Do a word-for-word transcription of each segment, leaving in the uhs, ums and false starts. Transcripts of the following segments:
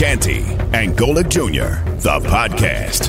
Canty and Golic Junior, the podcast.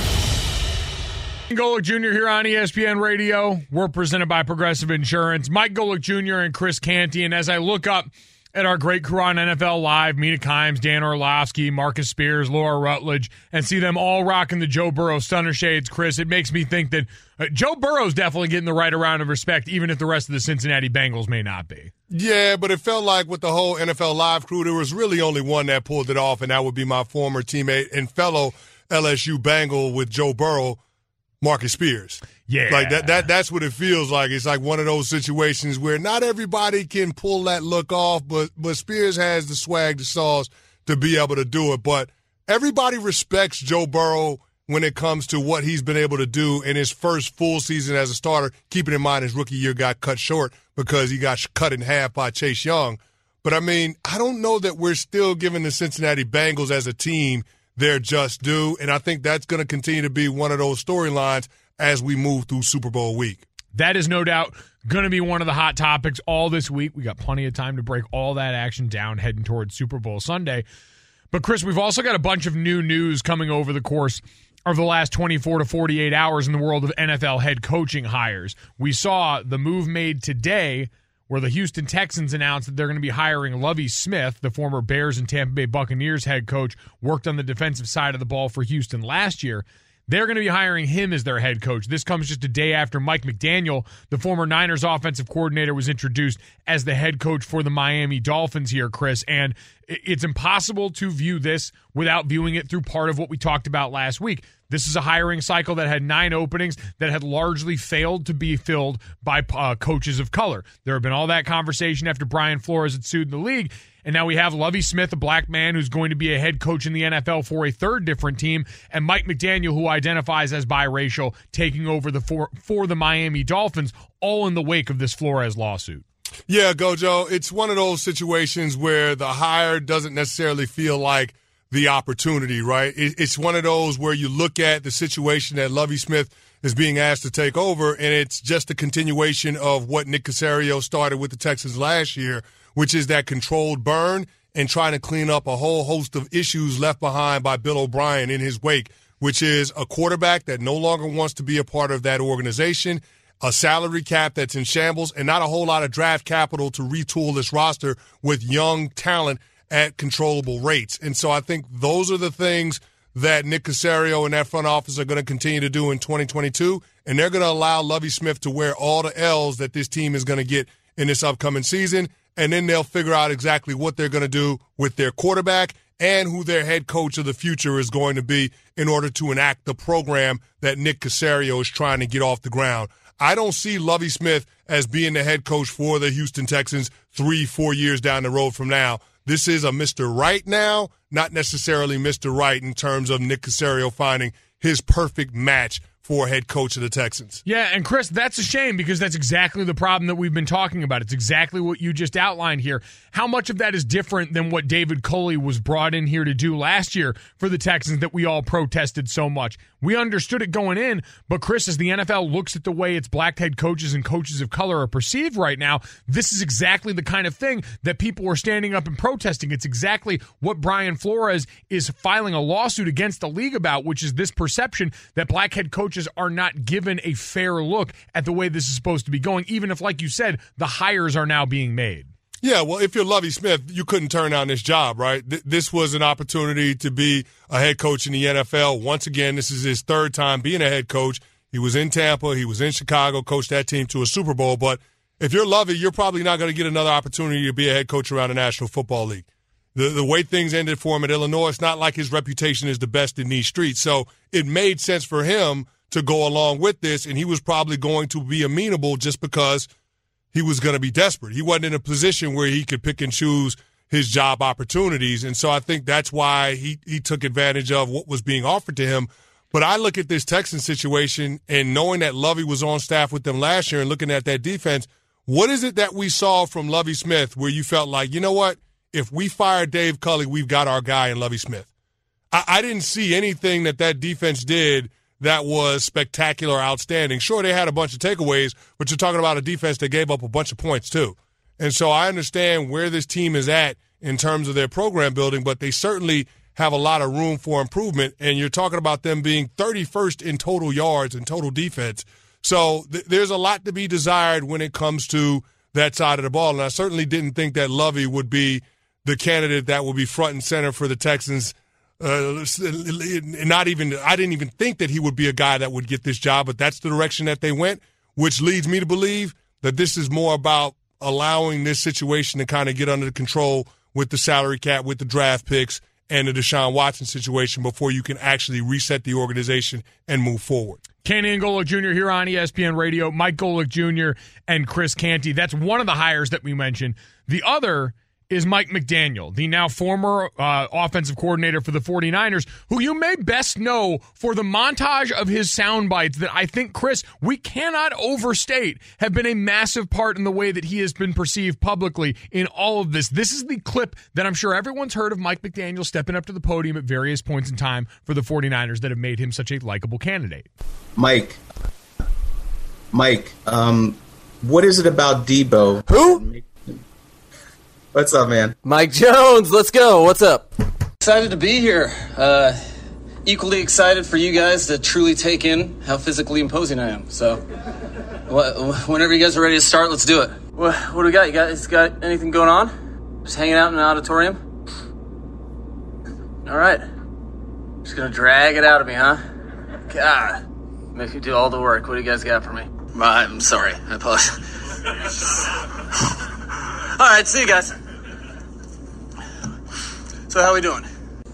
Golic Junior here on E S P N Radio. We're presented by Progressive Insurance. Mike Golic Junior and Chris Canty. And as I look up at our great crew on N F L Live, Mina Kimes, Dan Orlovsky, Marcus Spears, Laura Rutledge, and see them all rocking the Joe Burrow stunner shades, Chris, it makes me think that uh, Joe Burrow's definitely getting the right amount of respect, even if the rest of the Cincinnati Bengals may not be. Yeah, but it felt like with the whole N F L Live crew, there was really only one that pulled it off, and that would be my former teammate and fellow L S U Bengal with Joe Burrow, Marcus Spears. Yeah. Like that, that that's what it feels like. It's like one of those situations where not everybody can pull that look off, but but Spears has the swag, the sauce to be able to do it. But everybody respects Joe Burrow when it comes to what he's been able to do in his first full season as a starter, keeping in mind his rookie year got cut short because he got cut in half by Chase Young. But, I mean, I don't know that we're still giving the Cincinnati Bengals as a team their just due, and I think that's going to continue to be one of those storylines as we move through Super Bowl week. That is no doubt going to be one of the hot topics all this week. We got plenty of time to break all that action down heading towards Super Bowl Sunday. But, Chris, we've also got a bunch of new news coming over the course of the last twenty-four to forty-eight hours in the world of N F L head coaching hires. We saw the move made today where the Houston Texans announced that they're going to be hiring Lovie Smith, the former Bears and Tampa Bay Buccaneers head coach, worked on the defensive side of the ball for Houston last year. They're going to be hiring him as their head coach. This comes just a day after Mike McDaniel, the former Niners offensive coordinator, was introduced as the head coach for the Miami Dolphins here, Chris. And it's impossible to view this without viewing it through part of what we talked about last week. This is a hiring cycle that had nine openings that had largely failed to be filled by uh, coaches of color. There have been all that conversation after Brian Flores had sued the league. And now we have Lovie Smith, a black man who's going to be a head coach in the N F L for a third different team, and Mike McDaniel, who identifies as biracial, taking over the for, for the Miami Dolphins, all in the wake of this Flores lawsuit. Yeah, Gojo, it's one of those situations where the hire doesn't necessarily feel like the opportunity, right? It's one of those where you look at the situation that Lovie Smith is being asked to take over, and it's just a continuation of what Nick Caserio started with the Texans last year, which is that controlled burn and trying to clean up a whole host of issues left behind by Bill O'Brien in his wake, which is a quarterback that no longer wants to be a part of that organization, a salary cap that's in shambles, and not a whole lot of draft capital to retool this roster with young talent at controllable rates. And so I think those are the things that Nick Caserio and that front office are going to continue to do in twenty twenty-two, and they're going to allow Lovie Smith to wear all the L's that this team is going to get in this upcoming season, and then they'll figure out exactly what they're going to do with their quarterback and who their head coach of the future is going to be in order to enact the program that Nick Caserio is trying to get off the ground. I don't see Lovie Smith as being the head coach for the Houston Texans three, four years down the road from now. This is a Mister Right now, not necessarily Mister Right in terms of Nick Caserio finding his perfect match for head coach of the Texans. Yeah, and Chris, that's a shame because that's exactly the problem that we've been talking about. It's exactly what you just outlined here. How much of that is different than what David Culley was brought in here to do last year for the Texans that we all protested so much? We understood it going in, but Chris, as the N F L looks at the way its black head coaches and coaches of color are perceived right now, this is exactly the kind of thing that people are standing up and protesting. It's exactly what Brian Flores is filing a lawsuit against the league about, which is this perception that black head coaches are not given a fair look at the way this is supposed to be going, even if, like you said, the hires are now being made. Yeah, well, if you're Lovie Smith, you couldn't turn down this job, right? Th- this was an opportunity to be a head coach in the N F L. Once again, this is his third time being a head coach. He was in Tampa. He was in Chicago, coached that team to a Super Bowl. But if you're Lovie, you're probably not going to get another opportunity to be a head coach around the National Football League. The, the way things ended for him at Illinois, it's not like his reputation is the best in these streets. So it made sense for him to go along with this, and he was probably going to be amenable just because he was going to be desperate. He wasn't in a position where he could pick and choose his job opportunities, and so I think that's why he, he took advantage of what was being offered to him. But I look at this Texans situation, and knowing that Lovie was on staff with them last year and looking at that defense, what is it that we saw from Lovie Smith where you felt like, you know what, if we fire Dave Culley, we've got our guy in Lovie Smith? I, I didn't see anything that that defense did that was spectacular, outstanding. Sure, they had a bunch of takeaways, but you're talking about a defense that gave up a bunch of points too. And so I understand where this team is at in terms of their program building, but they certainly have a lot of room for improvement. And you're talking about them being thirty-first in total yards and total defense. So th- there's a lot to be desired when it comes to that side of the ball. And I certainly didn't think that Lovie would be the candidate that would be front and center for the Texans. Uh, not even, I didn't even think that he would be a guy that would get this job, but that's the direction that they went, which leads me to believe that this is more about allowing this situation to kind of get under control with the salary cap, with the draft picks, and the Deshaun Watson situation before you can actually reset the organization and move forward. Kenny and Golic Junior here on E S P N Radio, Mike Golic Junior and Chris Canty. That's one of the hires that we mentioned. The other is Mike McDaniel, the now former uh, offensive coordinator for the 49ers, who you may best know for the montage of his sound bites that I think, Chris, we cannot overstate have been a massive part in the way that he has been perceived publicly in all of this. This is the clip that I'm sure everyone's heard of Mike McDaniel stepping up to the podium at various points in time for the 49ers that have made him such a likable candidate. Mike, Mike, um, what is it about Debo? Who? What's up, man? Mike Jones, let's go. What's up? Excited to be here. Uh, equally excited for you guys to truly take in how physically imposing I am. So, wh- whenever you guys are ready to start, let's do it. What, what do we got? You guys got anything going on? Just hanging out in an auditorium? All right. Just gonna drag it out of me, huh? God, make you do all the work. What do you guys got for me? I'm sorry. I apologize. All right, see you guys. So how we doing?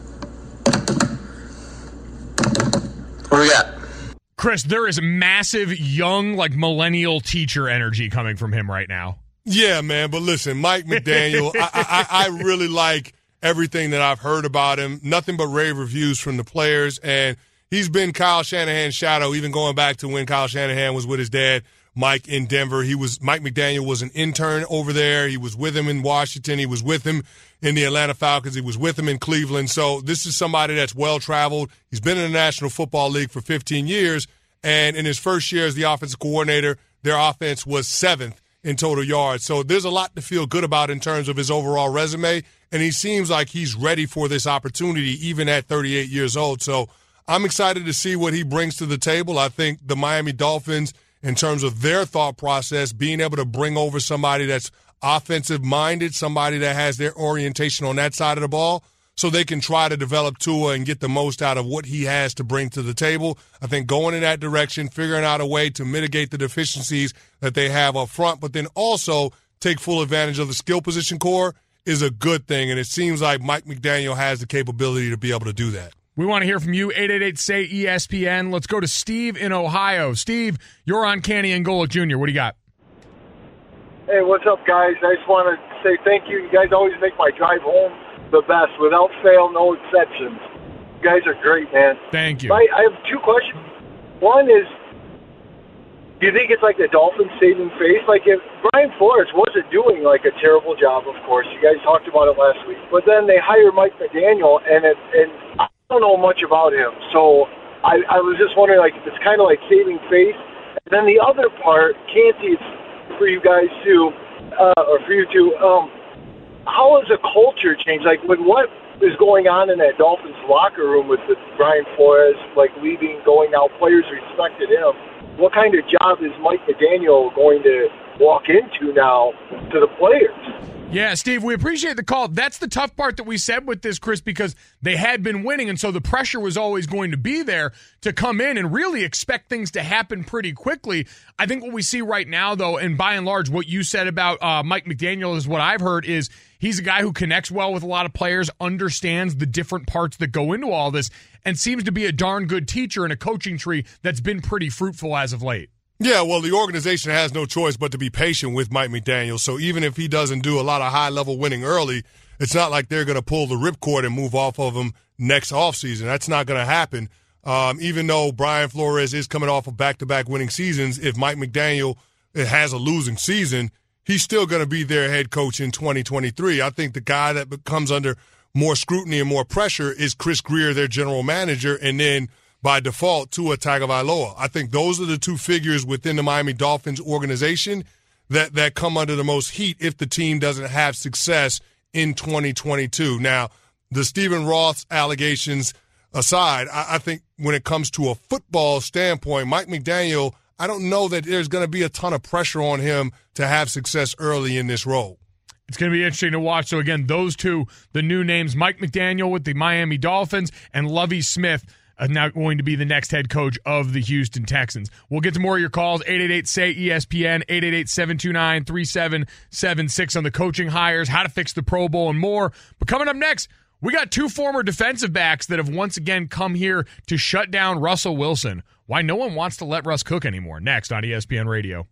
What do we got? Chris, there is massive young, like millennial teacher energy coming from him right now. Yeah, man. But listen, Mike McDaniel, I, I, I really like everything that I've heard about him. Nothing but rave reviews from the players. And he's been Kyle Shanahan's shadow, even going back to when Kyle Shanahan was with his dad, Mike, in Denver. He was Mike McDaniel was an intern over there. He was with him in Washington. He was with him in the Atlanta Falcons. He was with him in Cleveland. So this is somebody that's well-traveled. He's been in the National Football League for fifteen years. And in his first year as the offensive coordinator, their offense was seventh in total yards. So there's a lot to feel good about in terms of his overall resume. And he seems like he's ready for this opportunity, even at thirty-eight years old. So I'm excited to see what he brings to the table. I think the Miami Dolphins, in terms of their thought process, being able to bring over somebody that's offensive-minded, somebody that has their orientation on that side of the ball, so they can try to develop Tua and get the most out of what he has to bring to the table. I think going in that direction, figuring out a way to mitigate the deficiencies that they have up front, but then also take full advantage of the skill position core is a good thing, and it seems like Mike McDaniel has the capability to be able to do that. We want to hear from you, eight eight eight, S A Y, E S P N. Let's go to Steve in Ohio. Steve, you're on Canty and Golic Junior What do you got? Hey, what's up, guys? I just want to say thank you. You guys always make my drive home the best, without fail, no exceptions. You guys are great, man. Thank you. My, I have two questions. One is, do you think it's like the Dolphins saving face? Like, if Brian Flores wasn't doing, like, a terrible job, of course. You guys talked about it last week. But then they hire Mike McDaniel, and it, and I don't know much about him. So I, I was just wondering, like, if it's kind of like saving face. And then the other part, Canty, it's for you guys, too, uh, or for you, too, um, how has the culture changed? Like, when what is going on in that Dolphins locker room with the Brian Flores, like, leaving, going out, players respected him, what kind of job is Mike McDaniel going to walk into now to the players? Yeah, Steve, we appreciate the call. That's the tough part that we said with this, Chris, because they had been winning, and so the pressure was always going to be there to come in and really expect things to happen pretty quickly. I think what we see right now, though, and by and large, what you said about uh, Mike McDaniel is what I've heard is he's a guy who connects well with a lot of players, understands the different parts that go into all this, and seems to be a darn good teacher in a coaching tree that's been pretty fruitful as of late. Yeah, well, the organization has no choice but to be patient with Mike McDaniel. So even if he doesn't do a lot of high-level winning early, it's not like they're going to pull the ripcord and move off of him next offseason. That's not going to happen. Um, even though Brian Flores is coming off of back-to-back winning seasons, if Mike McDaniel has a losing season, he's still going to be their head coach in twenty twenty-three. I think the guy that comes under more scrutiny and more pressure is Chris Grier, their general manager, and then by default, Tua Tagovailoa. I think those are the two figures within the Miami Dolphins organization that, that come under the most heat if the team doesn't have success in twenty twenty-two. Now, the Stephen Ross allegations aside, I, I think when it comes to a football standpoint, Mike McDaniel, I don't know that there's going to be a ton of pressure on him to have success early in this role. It's going to be interesting to watch. So, again, those two, the new names, Mike McDaniel with the Miami Dolphins and Lovie Smith, uh, now going to be the next head coach of the Houston Texans. We'll get to more of your calls, eight eight eight, S A Y, E S P N, eight eight eight, seven two nine, three seven seven six on the coaching hires, how to fix the Pro Bowl, and more. But coming up next, we got two former defensive backs that have once again come here to shut down Russell Wilson. Why no one wants to let Russ cook anymore. Next on E S P N Radio.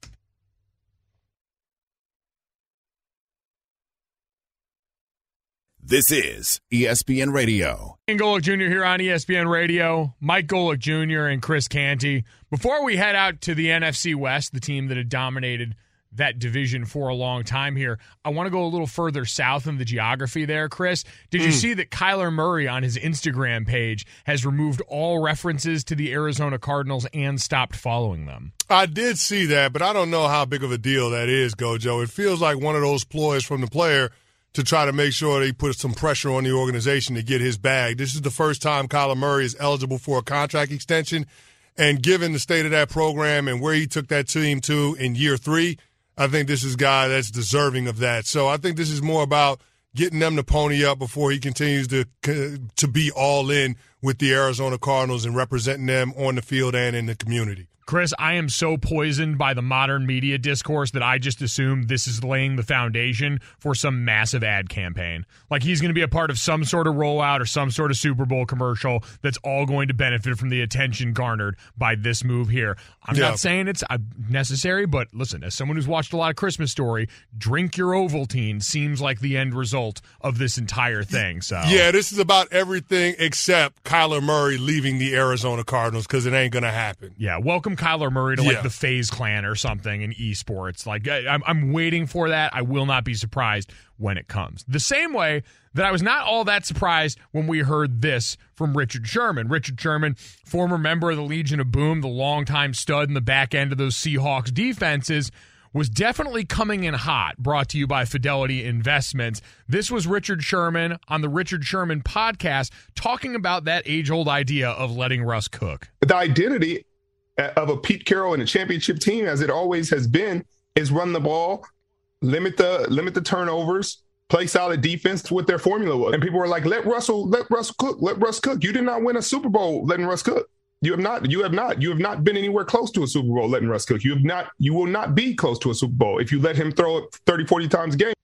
This is E S P N Radio. Ian Golick Junior here on E S P N Radio. Mike Golick Junior and Chris Canty. Before we head out to the N F C West, the team that had dominated that division for a long time here, I want to go a little further south in the geography there, Chris. Did you mm. see that Kyler Murray on his Instagram page has removed all references to the Arizona Cardinals and stopped following them? I did see that, but I don't know how big of a deal that is, Gojo. It feels like one of those ploys from the player to try to make sure that he puts some pressure on the organization to get his bag. This is the first time Kyler Murray is eligible for a contract extension, and given the state of that program and where he took that team to in year three, I think this is a guy that's deserving of that. So I think this is more about getting them to pony up before he continues to to be all in with the Arizona Cardinals and representing them on the field and in the community. Chris, I am so poisoned by the modern media discourse that I just assume this is laying the foundation for some massive ad campaign. Like he's going to be a part of some sort of rollout or some sort of Super Bowl commercial that's all going to benefit from the attention garnered by this move here. I'm yeah. not saying it's necessary, but listen, as someone who's watched a lot of Christmas Story, drink your Ovaltine seems like the end result of this entire thing. So yeah, this is about everything except Kyler Murray leaving the Arizona Cardinals because it ain't going to happen. Yeah, welcome Kyler Murray to like yeah. the FaZe Clan or something in esports. Like I, I'm, I'm waiting for that. I will not be surprised when it comes. The same way that I was not all that surprised when we heard this from Richard Sherman. Richard Sherman, former member of the Legion of Boom, the longtime stud in the back end of those Seahawks defenses, was definitely coming in hot, brought to you by Fidelity Investments. This was Richard Sherman on the Richard Sherman podcast talking about that age-old idea of letting Russ cook. The identity of a Pete Carroll and a championship team, as it always has been, is run the ball, limit the limit the turnovers, play solid defense, what their formula was. And people were like, let Russell, let Russ cook, let Russ cook. You did not win a Super Bowl letting Russ cook. You have not, you have not, you have not been anywhere close to a Super Bowl letting Russ cook. You have not, you will not be close to a Super Bowl if you let him throw it thirty, forty times a game.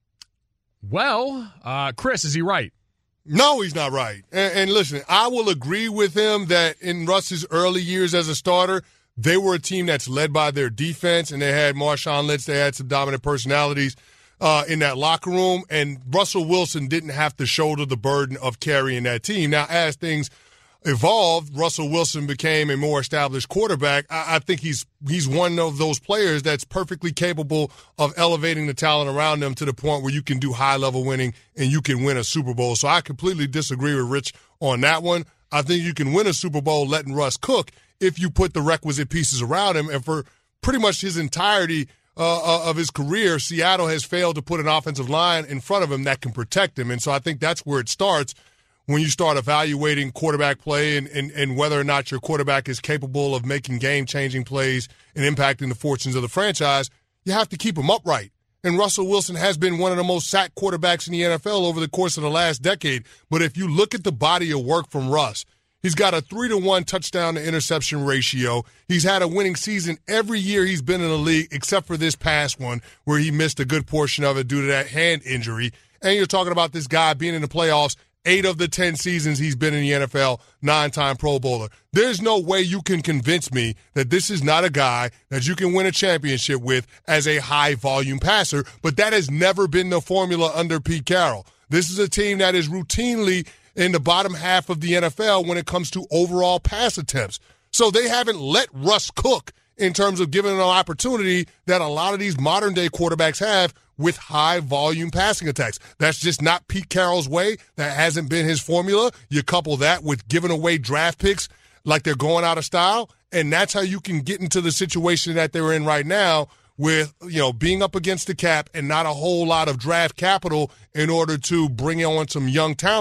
Well, uh, Chris, is he right? No, he's not right. And, and listen, I will agree with him that in Russ's early years as a starter, they were a team that's led by their defense, and they had Marshawn Lynch. They had some dominant personalities uh, in that locker room, and Russell Wilson didn't have to shoulder the burden of carrying that team. Now, as things evolved, Russell Wilson became a more established quarterback. I, I think he's he's one of those players that's perfectly capable of elevating the talent around them to the point where you can do high-level winning and you can win a Super Bowl. So I completely disagree with Rich on that one. I think you can win a Super Bowl letting Russ cook if you put the requisite pieces around him. And for pretty much his entirety uh, of his career, Seattle has failed to put an offensive line in front of him that can protect him. And so I think that's where it starts when you start evaluating quarterback play and, and, and whether or not your quarterback is capable of making game-changing plays and impacting the fortunes of the franchise. You have to keep him upright. And Russell Wilson has been one of the most sacked quarterbacks in the N F L over the course of the last decade. But if you look at the body of work from Russ, he's got a three to one touchdown to interception ratio. He's had a winning season every year he's been in the league, except for this past one where he missed a good portion of it due to that hand injury. And you're talking about this guy being in the playoffs eight of the ten seasons he's been in the N F L, nine-time Pro Bowler. There's no way you can convince me that this is not a guy that you can win a championship with as a high-volume passer, but that has never been the formula under Pete Carroll. This is a team that is routinely in the bottom half of the N F L when it comes to overall pass attempts. So they haven't let Russ cook in terms of giving an opportunity that a lot of these modern-day quarterbacks have with high-volume passing attacks. That's just not Pete Carroll's way. That hasn't been his formula. You couple that with giving away draft picks like they're going out of style, and that's how you can get into the situation that they're in right now with, you know, being up against the cap and not a whole lot of draft capital in order to bring on some young talent.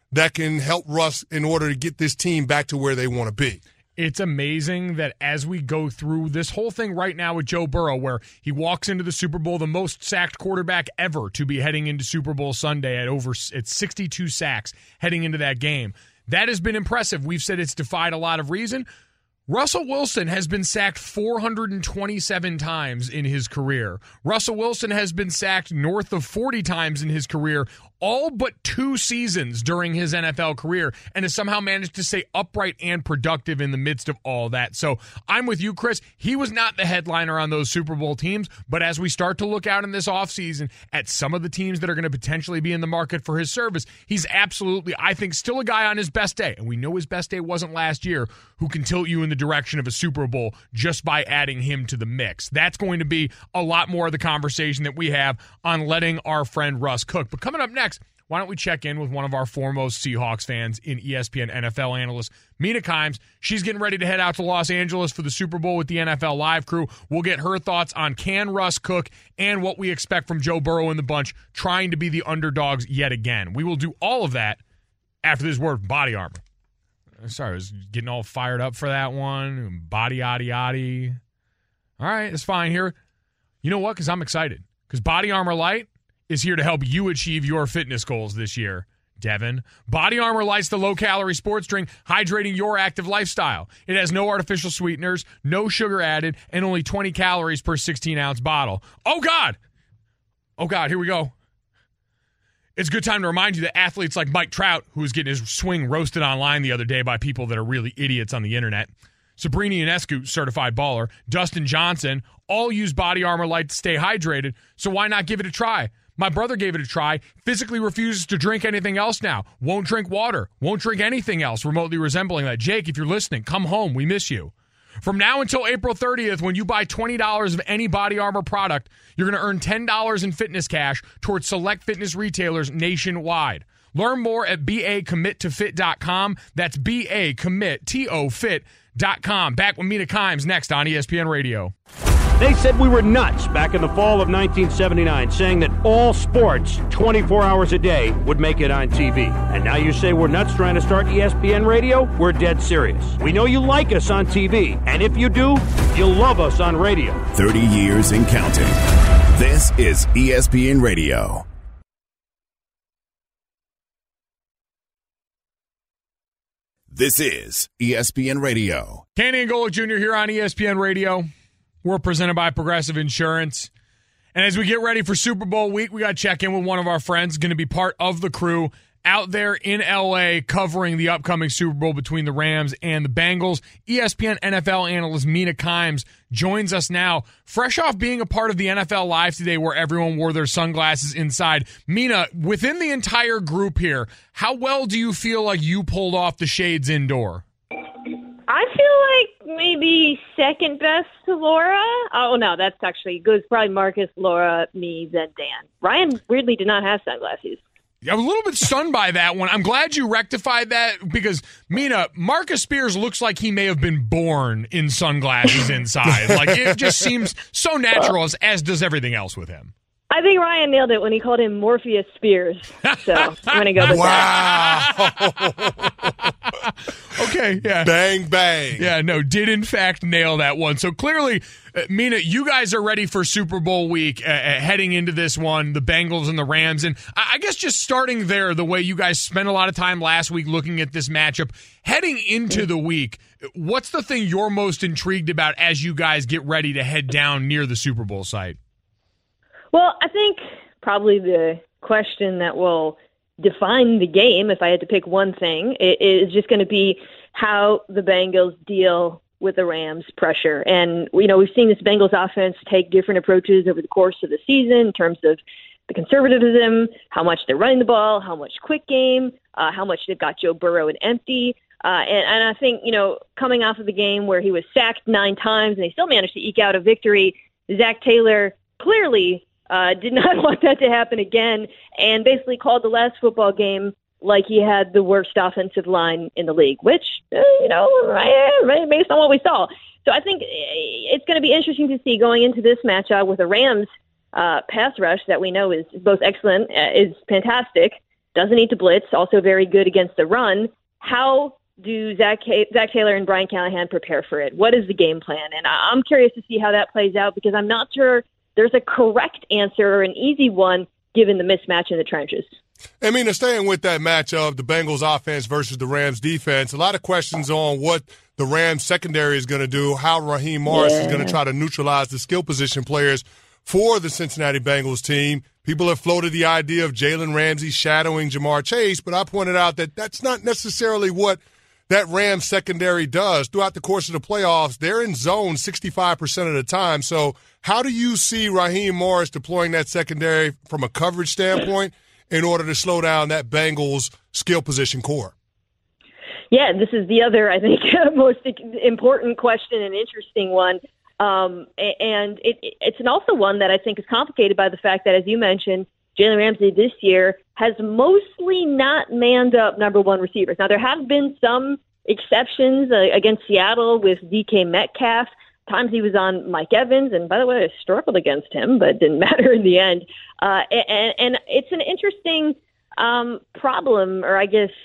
that can help Russ in order to get this team back to where they want to be. It's amazing that as we go through this whole thing right now with Joe Burrow, where he walks into the Super Bowl, the most sacked quarterback ever to be heading into Super Bowl Sunday at over at sixty-two sacks heading into that game. That has been impressive. We've said it's defied a lot of reason. Russell Wilson has been sacked four hundred twenty-seven times in his career. Russell Wilson has been sacked north of forty times in his career, all but two seasons during his N F L career, and has somehow managed to stay upright and productive in the midst of all that. So I'm with you, Chris. He was not the headliner on those Super Bowl teams, but as we start to look out in this offseason at some of the teams that are going to potentially be in the market for his service, he's absolutely, I think, still a guy on his best day, and we know his best day wasn't last year, who can tilt you in the direction of a Super Bowl just by adding him to the mix. That's going to be a lot more of the conversation that we have on letting our friend Russ cook. But coming up next, why don't we check in with one of our foremost Seahawks fans in E S P N N F L analyst, Mina Kimes. She's getting ready to head out to Los Angeles for the Super Bowl with the N F L Live crew. We'll get her thoughts on can Russ cook and what we expect from Joe Burrow and the bunch trying to be the underdogs yet again. We will do all of that after this word from Body Armor. Sorry, I was getting all fired up for that one. Body, yaddy, yaddy. All right, it's fine here. You know what? Because I'm excited. Because Body Armor Light is here to help you achieve your fitness goals this year, Devin. Body Armor Light's the low-calorie sports drink hydrating your active lifestyle. It has no artificial sweeteners, no sugar added, and only twenty calories per sixteen-ounce bottle. Oh, God! Oh, God, here we go. It's a good time to remind you that athletes like Mike Trout, who was getting his swing roasted online the other day by people that are really idiots on the internet, Sabrina Ionescu, certified baller, Dustin Johnson, all use Body Armor Light to stay hydrated, so why not give it a try? My brother gave it a try, physically refuses to drink anything else now, won't drink water, won't drink anything else remotely resembling that. Jake, if you're listening, come home, we miss you. From now until April thirtieth, when you buy twenty dollars of any Body Armor product, you're going to earn ten dollars in fitness cash towards select fitness retailers nationwide. Learn more at B A commit to fit dot com. That's B A commit to fit dot com. Back with Mina Kimes next on E S P N Radio. They said we were nuts back in the fall of nineteen seventy-nine, saying that all sports, twenty-four hours a day, would make it on T V. And now you say we're nuts trying to start E S P N Radio? We're dead serious. We know you like us on T V, and if you do, you'll love us on radio. thirty years and counting. This is E S P N Radio. This is E S P N Radio. Kenny and Golick Junior here on E S P N Radio. We're presented by Progressive Insurance. And as we get ready for Super Bowl week, we got to check in with one of our friends, going to be part of the crew out there in L A covering the upcoming Super Bowl between the Rams and the Bengals. E S P N N F L analyst Mina Kimes joins us now, fresh off being a part of the N F L Live today where everyone wore their sunglasses inside. Mina, within the entire group here, how well do you feel like you pulled off the shades indoor? I feel like maybe second best to Laura. Oh, no, that's actually good. It's probably Marcus, Laura, me, then Dan. Ryan weirdly did not have sunglasses. I was a little bit stunned by that one. I'm glad you rectified that because, Mina, Marcus Spears looks like he may have been born in sunglasses inside. Like, it just seems so natural, as, as does everything else with him. I think Ryan nailed it when he called him Morpheus Spears. So I'm going to go with wow. that. Okay, yeah. Bang, bang. Yeah, no, did in fact nail that one. So clearly, uh, Mina, you guys are ready for Super Bowl week, uh, uh, heading into this one, the Bengals and the Rams. And I, I guess just starting there, the way you guys spent a lot of time last week looking at this matchup, heading into the week, what's the thing you're most intrigued about as you guys get ready to head down near the Super Bowl site? Well, I think probably the question that will define the game, if I had to pick one thing, is just going to be how the Bengals deal with the Rams' pressure. And, you know, we've seen this Bengals offense take different approaches over the course of the season in terms of the conservatism, how much they're running the ball, how much quick game, uh, how much they've got Joe Burrow and empty. Uh, and, and I think, you know, coming off of the game where he was sacked nine times and they still managed to eke out a victory, Zach Taylor clearly Uh, did not want that to happen again, and basically called the last football game like he had the worst offensive line in the league, which, uh, you know, based on what we saw. So I think it's going to be interesting to see going into this matchup with the Rams uh, pass rush that we know is both excellent, uh, is fantastic, doesn't need to blitz, also very good against the run. How do Zach, Zach Taylor and Brian Callahan prepare for it? What is the game plan? And I'm curious to see how that plays out because I'm not sure there's a correct answer or an easy one given the mismatch in the trenches. I mean, staying with that match of the Bengals offense versus the Rams defense, a lot of questions on what the Rams secondary is going to do, how Raheem Morris yeah. is going to try to neutralize the skill position players for the Cincinnati Bengals team. People have floated the idea of Jalen Ramsey shadowing Jamar Chase, but I pointed out that that's not necessarily what that Rams secondary does. Throughout the course of the playoffs, they're in zone sixty-five percent of the time. So how do you see Raheem Morris deploying that secondary from a coverage standpoint in order to slow down that Bengals skill position core? Yeah, this is the other, I think, most important question and interesting one. Um, and it, it's an also one that I think is complicated by the fact that, as you mentioned, Jalen Ramsey this year has mostly not manned up number one receivers. Now, there have been some exceptions uh, against Seattle with D K Metcalf. Times he was on Mike Evans, and by the way, I struggled against him, but it didn't matter in the end. Uh, and, and it's an interesting um, problem, or I guess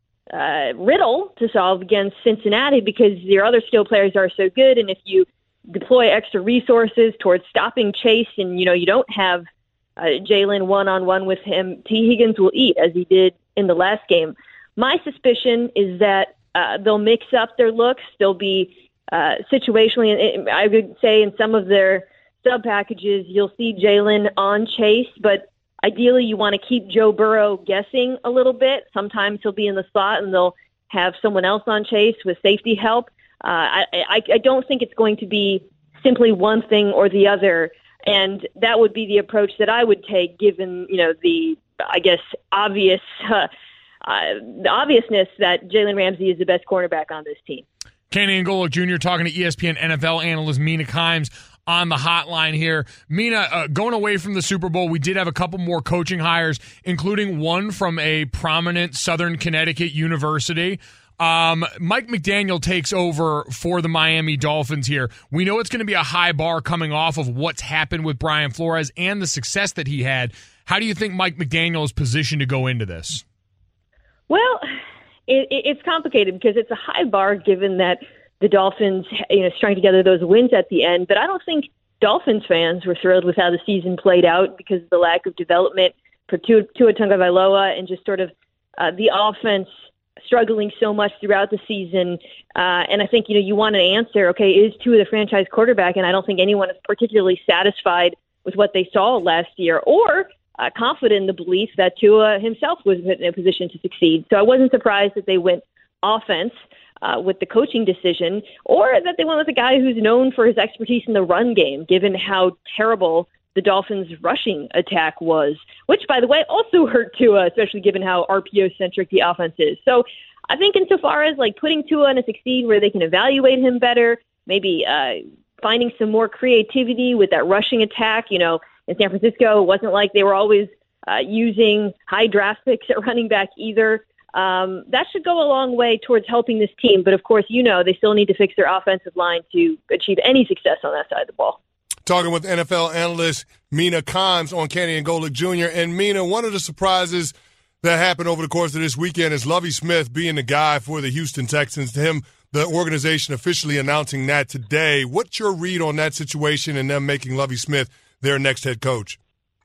uh, riddle to solve against Cincinnati because your other skill players are so good, and if you deploy extra resources towards stopping Chase and, you know, you don't have Uh, Jalen one-on-one with him, T. Higgins will eat, as he did in the last game. My suspicion is that uh, they'll mix up their looks. They'll be uh, situationally, I would say in some of their sub-packages, you'll see Jalen on Chase, but ideally you want to keep Joe Burrow guessing a little bit. Sometimes he'll be in the slot and they'll have someone else on Chase with safety help. Uh, I, I, I don't think it's going to be simply one thing or the other. And that would be the approach that I would take, given, you know, the, I guess, obvious, uh, uh, the obviousness that Jalen Ramsey is the best cornerback on this team. Kenny Angola Junior talking to E S P N N F L analyst Mina Kimes on the hotline here. Mina, uh, going away from the Super Bowl, we did have a couple more coaching hires, including one from a prominent Southern Connecticut university. Um, Mike McDaniel takes over for the Miami Dolphins here. We know it's going to be a high bar coming off of what's happened with Brian Flores and the success that he had. How do you think Mike McDaniel is positioned to go into this? Well, it, it's complicated because it's a high bar given that the Dolphins, you know, strung together those wins at the end. But I don't think Dolphins fans were thrilled with how the season played out because of the lack of development for Tua, Tua Tagovailoa and just sort of uh, the offense struggling so much throughout the season. Uh, and I think, you know, you want an answer, okay, is Tua the franchise quarterback? And I don't think anyone is particularly satisfied with what they saw last year or uh, confident in the belief that Tua himself was in a position to succeed. So I wasn't surprised that they went offense uh, with the coaching decision or that they went with a guy who's known for his expertise in the run game, given how terrible the Dolphins' rushing attack was, which, by the way, also hurt Tua, especially given how R P O-centric the offense is. So I think insofar as, like, putting Tua in a succeed where they can evaluate him better, maybe uh, finding some more creativity with that rushing attack. You know, in San Francisco, it wasn't like they were always uh, using high draft picks at running back either. Um, that should go a long way towards helping this team. But, of course, you know, they still need to fix their offensive line to achieve any success on that side of the ball. Talking with N F L analyst Mina Kimes on Kenny and Golick Junior And Mina, one of the surprises that happened over the course of this weekend is Lovie Smith being the guy for the Houston Texans. To him, the organization officially announcing that today. What's your read on that situation and them making Lovie Smith their next head coach?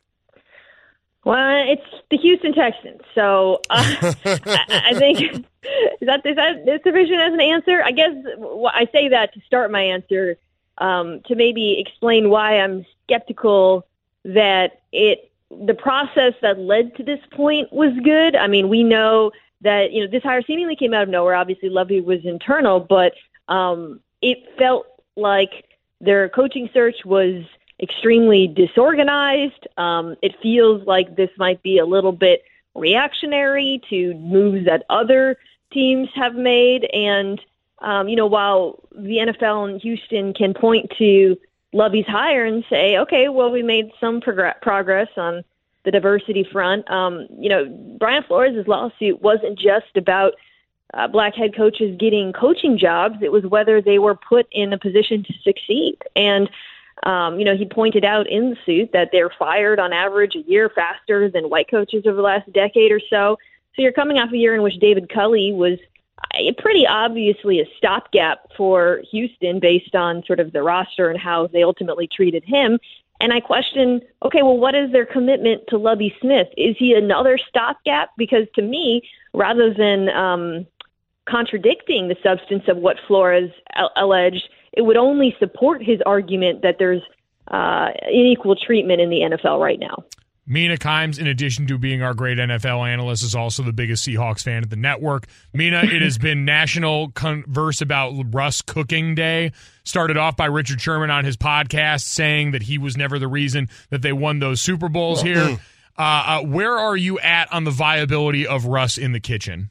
Well, it's the Houston Texans, so uh, I, I think is that is that sufficient as an answer? I guess well, I say that to start my answer. Um, to maybe explain why I'm skeptical that it the process that led to this point was good. I mean, we know that, you know, this hire seemingly came out of nowhere. Obviously, Lovie was internal, but um, it felt like their coaching search was extremely disorganized. Um, it feels like this might be a little bit reactionary to moves that other teams have made. And Um, you know, while the N F L and Houston can point to Lovie's hire and say, okay, well, we made some prog- progress on the diversity front, um, you know, Brian Flores' lawsuit wasn't just about uh, black head coaches getting coaching jobs. It was whether they were put in a position to succeed. And Um, you know, he pointed out in the suit that they're fired on average a year faster than white coaches over the last decade or so. So you're coming off a year in which David Culley was pretty obviously a stopgap for Houston based on sort of the roster and how they ultimately treated him. And I question, okay, well, what is their commitment to Lovie Smith? Is he another stopgap? Because to me, rather than um, contradicting the substance of what Flores a- alleged, it would only support his argument that there's uh, unequal treatment in the N F L right now. Mina Kimes, in addition to being our great N F L analyst, is also the biggest Seahawks fan at the network. Mina, it has been national converse about Russ Cooking Day. Started off by Richard Sherman on his podcast saying that he was never the reason that they won those Super Bowls here. Uh, uh, where are you at on the viability of Russ in the kitchen?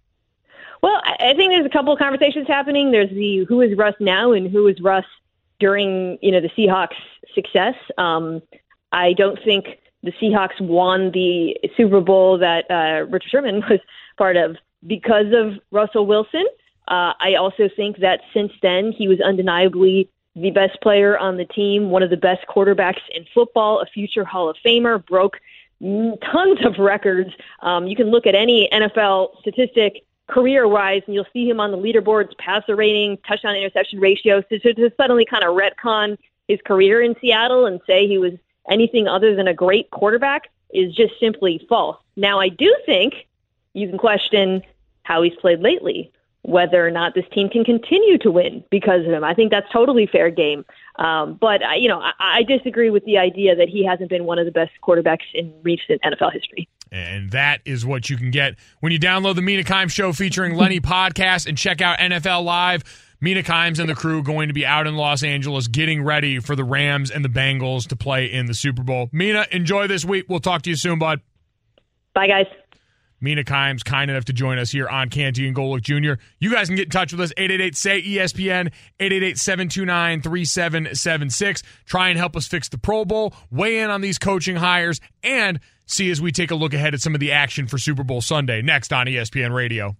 Well, I think there's a couple of conversations happening. There's the who is Russ now and who is Russ during, you know, the Seahawks' success. Um, I don't think the Seahawks won the Super Bowl that uh, Richard Sherman was part of because of Russell Wilson. Uh, I also think that since then, he was undeniably the best player on the team, one of the best quarterbacks in football, a future Hall of Famer, broke tons of records. Um, you can look at any N F L statistic career-wise, and you'll see him on the leaderboards, passer rating, touchdown-interception ratio. So to, to suddenly kind of retcon his career in Seattle and say he was anything other than a great quarterback is just simply false. Now, I do think you can question how he's played lately, whether or not this team can continue to win because of him. I think that's totally fair game. Um, but, I, you know, I, I disagree with the idea that he hasn't been one of the best quarterbacks in recent N F L history. And that is what you can get when you download the Mina Kimes Show featuring Lenny podcast and check out N F L Live. Mina Kimes and the crew going to be out in Los Angeles getting ready for the Rams and the Bengals to play in the Super Bowl. Mina, enjoy this week. We'll talk to you soon, bud. Bye, guys. Mina Kimes, kind enough to join us here on Canty and Golick Junior You guys can get in touch with us, eight eight eight, S A Y, E S P N, eight eight eight, seven two nine, three seven seven six. Try and help us fix the Pro Bowl, weigh in on these coaching hires, and see as we take a look ahead at some of the action for Super Bowl Sunday, next on E S P N Radio.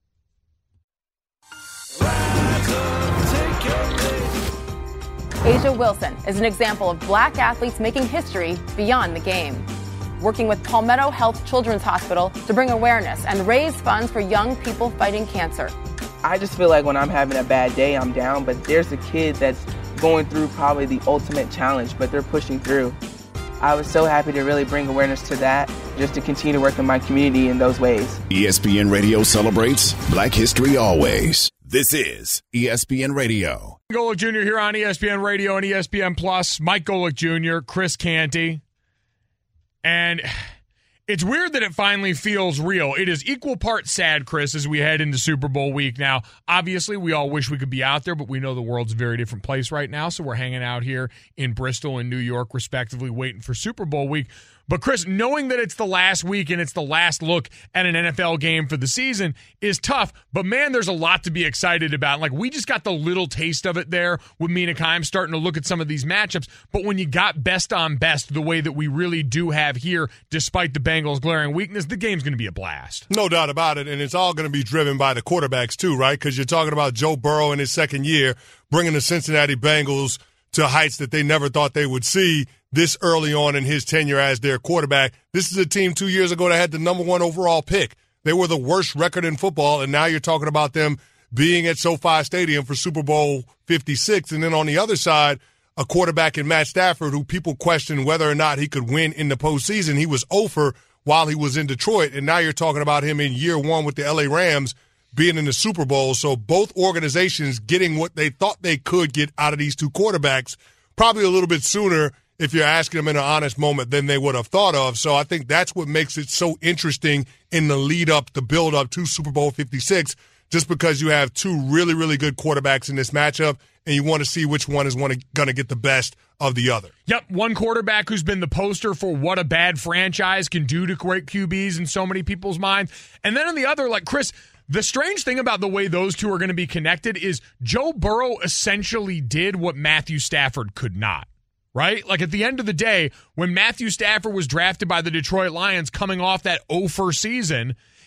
A'ja Wilson is an example of black athletes making history beyond the game. Working with Palmetto Health Children's Hospital to bring awareness and raise funds for young people fighting cancer. I just feel like when I'm having a bad day, I'm down, but there's a kid that's going through probably the ultimate challenge, but they're pushing through. I was so happy to really bring awareness to that, just to continue to work in my community in those ways. E S P N Radio celebrates Black History always. This is E S P N Radio. Golick Junior here on E S P N Radio and E S P N Plus. Mike Golick Junior, Chris Canty. And it's weird that it finally feels real. It is equal parts sad, Chris, as we head into Super Bowl week. Now, obviously, we all wish we could be out there, but we know the world's a very different place right now, so we're hanging out here in Bristol and New York, respectively, waiting for Super Bowl week. But, Chris, knowing that it's the last week and it's the last look at an N F L game for the season is tough. But, man, there's a lot to be excited about. Like, we just got the little taste of it there with Mina Kimes starting to look at some of these matchups. But when you got best on best the way that we really do have here, despite the Bengals' glaring weakness, the game's going to be a blast. No doubt about it. And it's all going to be driven by the quarterbacks, too, right? Because you're talking about Joe Burrow in his second year, bringing the Cincinnati Bengals to heights that they never thought they would see this early on in his tenure as their quarterback. This is a team two years ago that had the number one overall pick. They were the worst record in football, and now you're talking about them being at SoFi Stadium for Super Bowl fifty-six. And then on the other side, a quarterback in Matt Stafford who people question whether or not he could win in the postseason. He was over while he was in Detroit, and now you're talking about him in year one with the L A Rams being in the Super Bowl. So both organizations getting what they thought they could get out of these two quarterbacks probably a little bit sooner if you're asking them in an honest moment than they would have thought of. So I think that's what makes it so interesting in the lead up, the build up to Super Bowl fifty-six, just because you have two really, really good quarterbacks in this matchup, and you want to see which one is going to get the best of the other. Yep, one quarterback who's been the poster for what a bad franchise can do to great Q Bs in so many people's minds. And then on the other, like Chris, the strange thing about the way those two are going to be connected is Joe Burrow essentially did what Matthew Stafford could not. Right? Like at the end of the day, when Matthew Stafford was drafted by the Detroit Lions coming off that oh for season,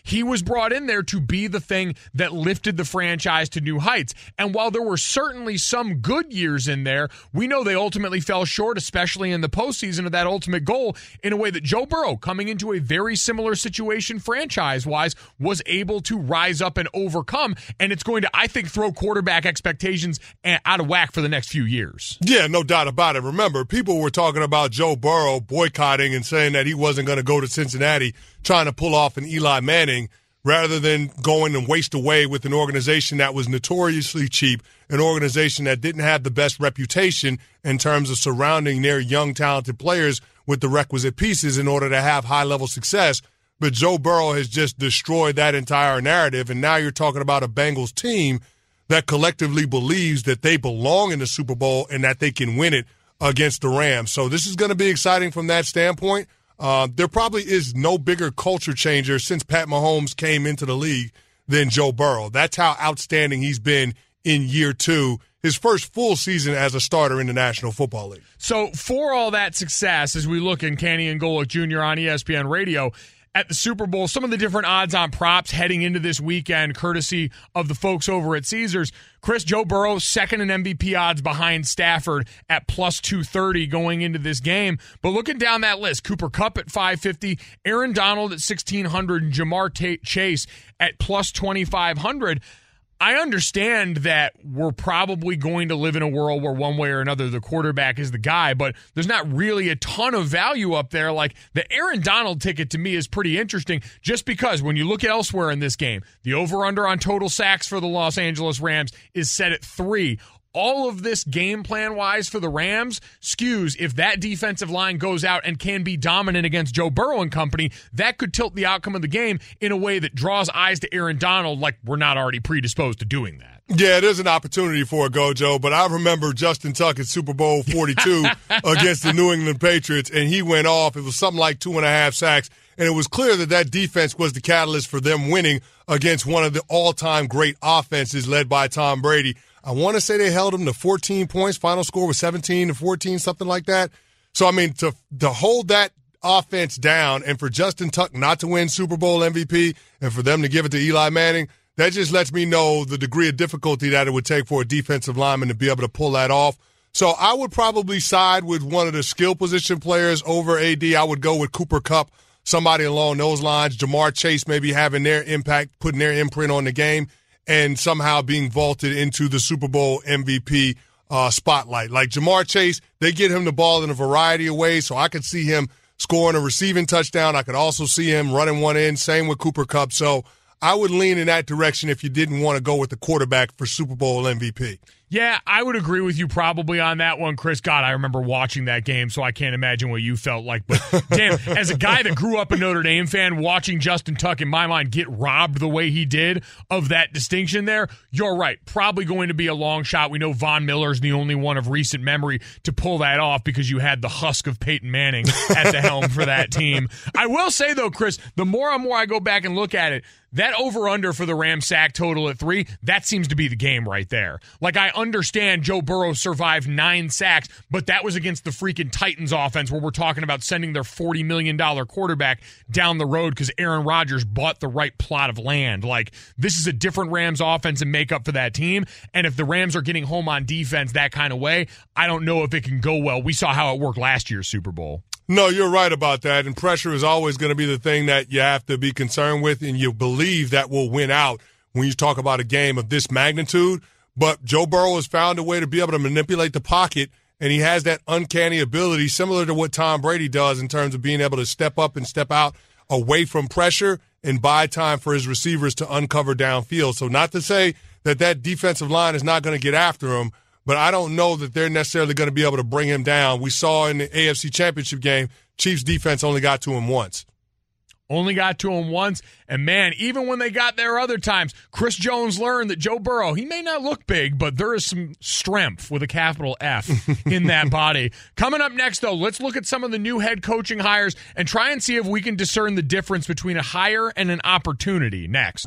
He was brought in there to be the thing that lifted the franchise to new heights. And while there were certainly some good years in there, we know they ultimately fell short, especially in the postseason, of that ultimate goal, in a way that Joe Burrow, coming into a very similar situation franchise-wise, was able to rise up and overcome. And it's going to, I think, throw quarterback expectations out of whack for the next few years. Yeah, no doubt about it. Remember, people were talking about Joe Burrow boycotting and saying that he wasn't going to go to Cincinnati trying to pull off an Eli Manning rather than going and waste away with an organization that was notoriously cheap, an organization that didn't have the best reputation in terms of surrounding their young, talented players with the requisite pieces in order to have high-level success. But Joe Burrow has just destroyed that entire narrative, and now you're talking about a Bengals team that collectively believes that they belong in the Super Bowl and that they can win it against the Rams. So this is going to be exciting from that standpoint. Uh, there probably is no bigger culture changer since Pat Mahomes came into the league than Joe Burrow. That's how outstanding he's been in year two, his first full season as a starter in the National Football League. So for all that success, as we look in Canty and Golic Junior on E S P N Radio, at the Super Bowl, some of the different odds-on props heading into this weekend, courtesy of the folks over at Caesars. Chris, Joe Burrow, second in M V P odds behind Stafford at plus two thirty going into this game. But looking down that list, Cooper Kupp at five fifty, Aaron Donald at sixteen hundred, and Jamar T- Chase at plus twenty-five hundred. I understand that we're probably going to live in a world where one way or another the quarterback is the guy, but there's not really a ton of value up there. Like the Aaron Donald ticket to me is pretty interesting just because when you look elsewhere in this game, the over-under on total sacks for the Los Angeles Rams is set at three. All of this game plan-wise for the Rams skews if that defensive line goes out and can be dominant against Joe Burrow and company, that could tilt the outcome of the game in a way that draws eyes to Aaron Donald like we're not already predisposed to doing that. Yeah, there's an opportunity for a go, Joe, but I remember Justin Tuck at Super Bowl forty-two against the New England Patriots, and he went off. It was something like two and a half sacks, and it was clear that that defense was the catalyst for them winning against one of the all-time great offenses led by Tom Brady. I want to say they held them to fourteen points. Final score was seventeen to fourteen, something like that. So, I mean, to to hold that offense down and for Justin Tuck not to win Super Bowl M V P and for them to give it to Eli Manning, that just lets me know the degree of difficulty that it would take for a defensive lineman to be able to pull that off. So I would probably side with one of the skill position players over A D. I would go with Cooper Kupp, somebody along those lines. Jamar Chase maybe having their impact, putting their imprint on the game, and somehow being vaulted into the Super Bowl M V P uh, spotlight. Like Jamar Chase, they get him the ball in a variety of ways, so I could see him scoring a receiving touchdown. I could also see him running one in, same with Cooper Kupp. So I would lean in that direction if you didn't want to go with the quarterback for Super Bowl M V P. Yeah, I would agree with you probably on that one, Chris. God, I remember watching that game, so I can't imagine what you felt like. But, damn, as a guy that grew up a Notre Dame fan, watching Justin Tuck, in my mind, get robbed the way he did of that distinction there, you're right. Probably going to be a long shot. We know Von Miller's the only one of recent memory to pull that off because you had the husk of Peyton Manning at the helm for that team. I will say, though, Chris, the more and more I go back and look at it, that over-under for the Rams sack total at three, that seems to be the game right there. Like, I understand Joe Burrow survived nine sacks, but that was against the freaking Titans offense where we're talking about sending their forty million dollars quarterback down the road because Aaron Rodgers bought the right plot of land. Like, this is a different Rams offense and makeup for that team, and if the Rams are getting home on defense that kind of way, I don't know if it can go well. We saw how it worked last year's Super Bowl. No, you're right about that, and pressure is always going to be the thing that you have to be concerned with, and you believe that will win out when you talk about a game of this magnitude. But Joe Burrow has found a way to be able to manipulate the pocket, and he has that uncanny ability similar to what Tom Brady does in terms of being able to step up and step out away from pressure and buy time for his receivers to uncover downfield. So not to say that that defensive line is not going to get after him, but I don't know that they're necessarily going to be able to bring him down. We saw in the A F C Championship game, Chiefs defense only got to him once. Only got to him once, and man, even when they got there other times, Chris Jones learned that Joe Burrow, he may not look big, but there is some strength with a capital F in that body. Coming up next, though, let's look at some of the new head coaching hires and try and see if we can discern the difference between a hire and an opportunity next.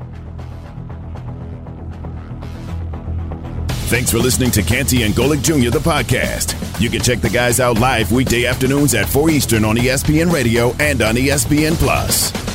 Thanks for listening to Canty and Golic Junior, the podcast. You can check the guys out live weekday afternoons at four Eastern on E S P N Radio and on E S P N Plus.